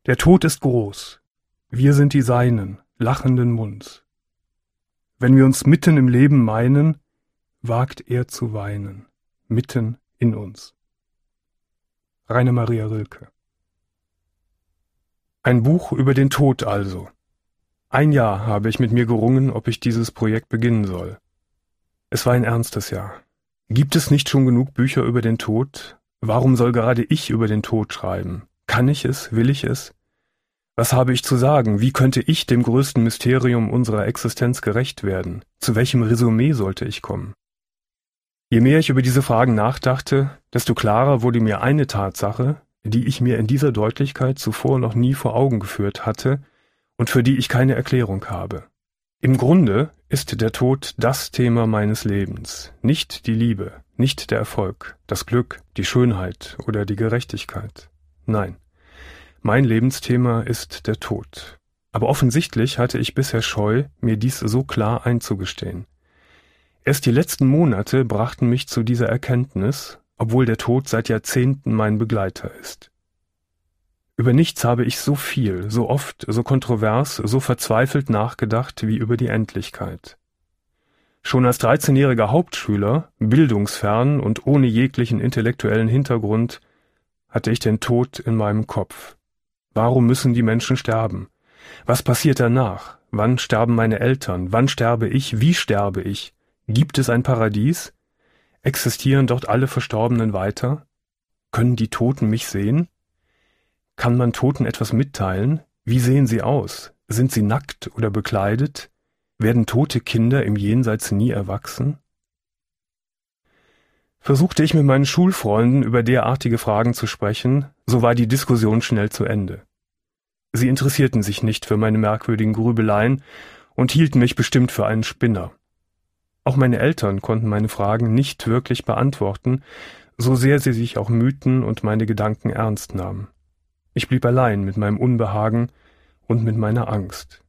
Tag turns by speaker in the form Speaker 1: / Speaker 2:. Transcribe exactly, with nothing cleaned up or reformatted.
Speaker 1: Der Tod ist groß. Wir sind die Seinen, lachenden Munds. Wenn wir uns mitten im Leben meinen, wagt er zu weinen, mitten in uns. Rainer Maria Rilke. Ein Buch über den Tod also. Ein Jahr habe ich mit mir gerungen, ob ich dieses Projekt beginnen soll. Es war ein ernstes Jahr. Gibt es nicht schon genug Bücher über den Tod? Warum soll gerade ich über den Tod schreiben? Kann ich es? Will ich es? Was habe ich zu sagen? Wie könnte ich dem größten Mysterium unserer Existenz gerecht werden? Zu welchem Resümee sollte ich kommen? Je mehr ich über diese Fragen nachdachte, desto klarer wurde mir eine Tatsache, die ich mir in dieser Deutlichkeit zuvor noch nie vor Augen geführt hatte und für die ich keine Erklärung habe. Im Grunde ist der Tod das Thema meines Lebens, nicht die Liebe, nicht der Erfolg, das Glück, die Schönheit oder die Gerechtigkeit. Nein, mein Lebensthema ist der Tod. Aber offensichtlich hatte ich bisher Scheu, mir dies so klar einzugestehen. Erst die letzten Monate brachten mich zu dieser Erkenntnis, obwohl der Tod seit Jahrzehnten mein Begleiter ist. Über nichts habe ich so viel, so oft, so kontrovers, so verzweifelt nachgedacht wie über die Endlichkeit. Schon als dreizehnjähriger Hauptschüler, bildungsfern und ohne jeglichen intellektuellen Hintergrund, hatte ich den Tod in meinem Kopf. Warum müssen die Menschen sterben? Was passiert danach? Wann sterben meine Eltern? Wann sterbe ich? Wie sterbe ich? Gibt es ein Paradies? Existieren dort alle Verstorbenen weiter? Können die Toten mich sehen? Kann man Toten etwas mitteilen? Wie sehen sie aus? Sind sie nackt oder bekleidet? Werden tote Kinder im Jenseits nie erwachsen? Versuchte ich mit meinen Schulfreunden über derartige Fragen zu sprechen, so war die Diskussion schnell zu Ende. Sie interessierten sich nicht für meine merkwürdigen Grübeleien und hielten mich bestimmt für einen Spinner. Auch meine Eltern konnten meine Fragen nicht wirklich beantworten, so sehr sie sich auch mühten und meine Gedanken ernst nahmen. Ich blieb allein mit meinem Unbehagen und mit meiner Angst.